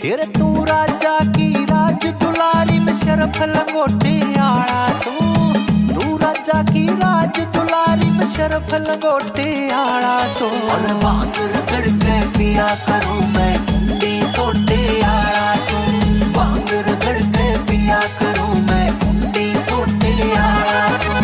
फिर तू राजा की राज दुलारी में शरफ लंगोटे आड़ा सो। तू राजा की राज दुलारी में शरफ लंगोटे आड़ा सो। और भांग रगड़ के पिया करूं मैं कुंडी सोटे आड़ा सो। भांग रगड़ के पिया करूं मैं कुंडी सोटे आड़ा सो।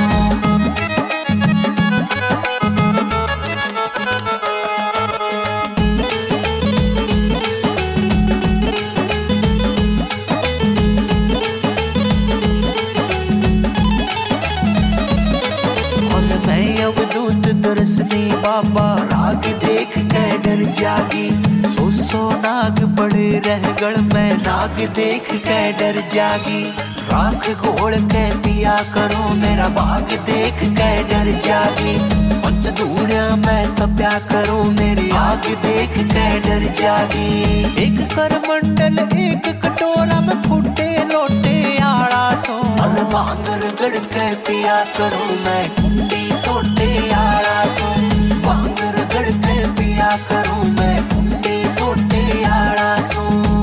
अवधूत दरसनी बाबा राग देख के डर जागी। सो नाग पड़े रहगढ़ में नाग देख के डर जागी। राख घोल के पिया करो मेरा बाग देख के डर जागी। पंचधूणिया में तप्या करो मेरी आग देख के डर जागी। एक कर मंडल एक कटोरा में फूटे लोटे आड़ा सो। और भांग रगड़ के पिया करो मैं कुंडी सोटे आड़ा सो। भांग रगड़ के पिया करो मैं कुंडी सोटे आड़ा सो।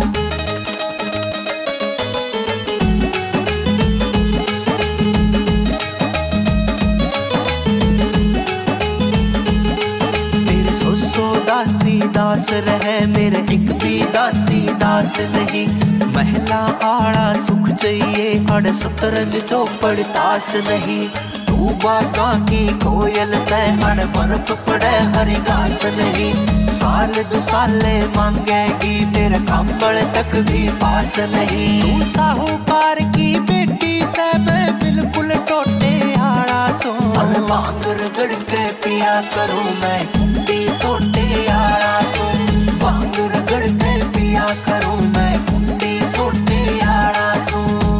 दासी दास रहे मेरे एक भी दासी दास नहीं। महला आड़ा सुख चाहिए अड़ सतरंज चौपड़ तास नहीं। तू बागा की कोयल से अड़ बर्फ पड़े हरी घास नहीं। साल दो साले मांगेगी मेरे कंबल तक भी पास नहीं। तू साहूकार की बेटी से मैं बिल्कुल टोटे आड़ा सो। और भांग रगड़ के पिया करूं मैं कुंडी सोटे आड़ा सो। भांग रगड़ के पिया करूं मैं कुंडी सोटे आड़ा सो।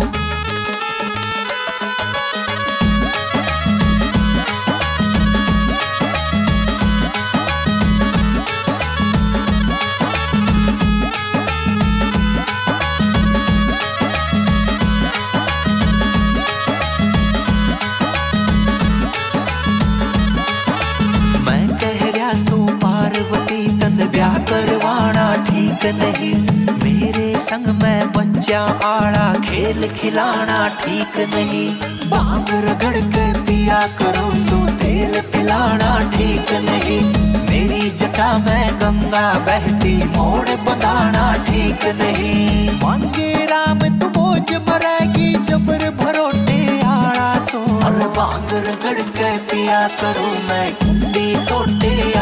पार्वती तन ब्याह करवाना ठीक नहीं। मेरे संग में बच्चा आड़ा खेल खिलाना ठीक नहीं। भांग रगड़ के पिया करो सो तेल पिलाना ठीक नहीं। मेरी जटा में गंगा बहती मोड़ बंधाना ठीक नहीं। मांगे राम तू बोझ मरेगी जबर भरोटे आड़ा सो। और भांग रगड़ के पिया करो मैं कुंडी सोटे